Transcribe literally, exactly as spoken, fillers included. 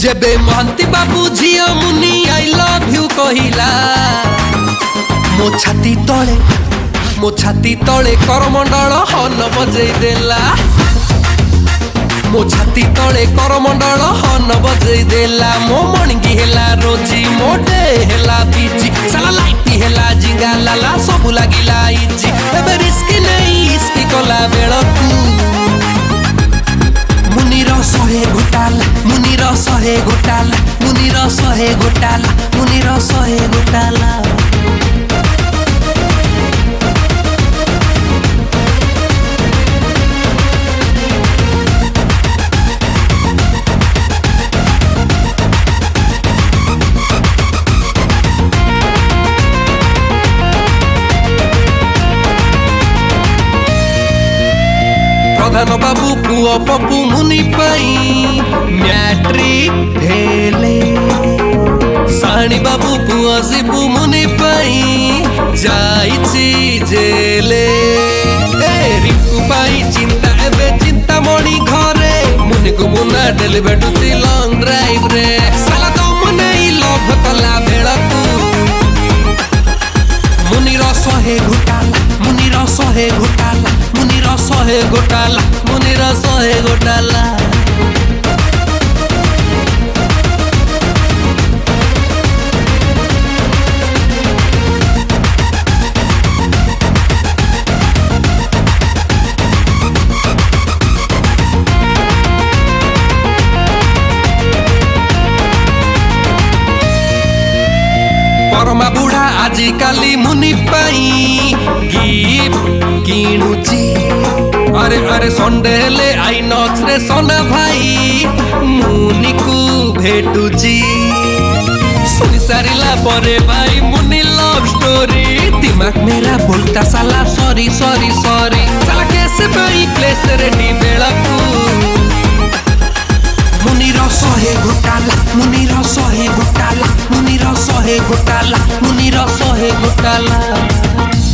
जेबे महंती बाबू झिया मुनि I love you कहिला मो छाती तले मो छाती तले करमंडल हन बजई देला मो छाती तले करमंडल हन बजई देला मो मणगी हेला रोजी मो डे हेला बीजी साला लाइटी हेला जिंगा लाला सब लागिला इजी एबे रिस्क नहीं इसकी कला बेलकू मुनिर सहे घोटाला मुनिर सहे घोटाला मुनिर सहे घोटाला मुनिर सहे घोटाला प्रधान बाबू पुओ पपु मुनि पाई मैट्रिक भेले साणी बाबू पुओ शिबू मुनि पाई जाइछि जेले ए रिपु पाई चिंता एबे चिंता मणि घरे मुनि को मुना डेली बेटुती लॉन्ग ड्राइव रे साला दम नहीं लव कला बेलकू मुनिर सहे घोटाला मुनिर सहे घोटाला मुनिर सहे घोटाला मुनिर सहे घोटाला परमा बुढ़ा आजिकाली मुनि पाई गिफ्ट किणुची अरे अरे संडे ले आइनॉक्स रे सोना भाई मुनि को भेटुची सुनी सारिला परे भाई मुनि लव स्टोरी दिमाग मेरा बोलता साला सॉरी सॉरी सॉरी साला कैसे भाई प्लेस रेडी बेलकू मुनिर सहे घोटाला मुनिर सहे घोटाला मुनिर सहे घोटाला मुनिर सहे घोटाला।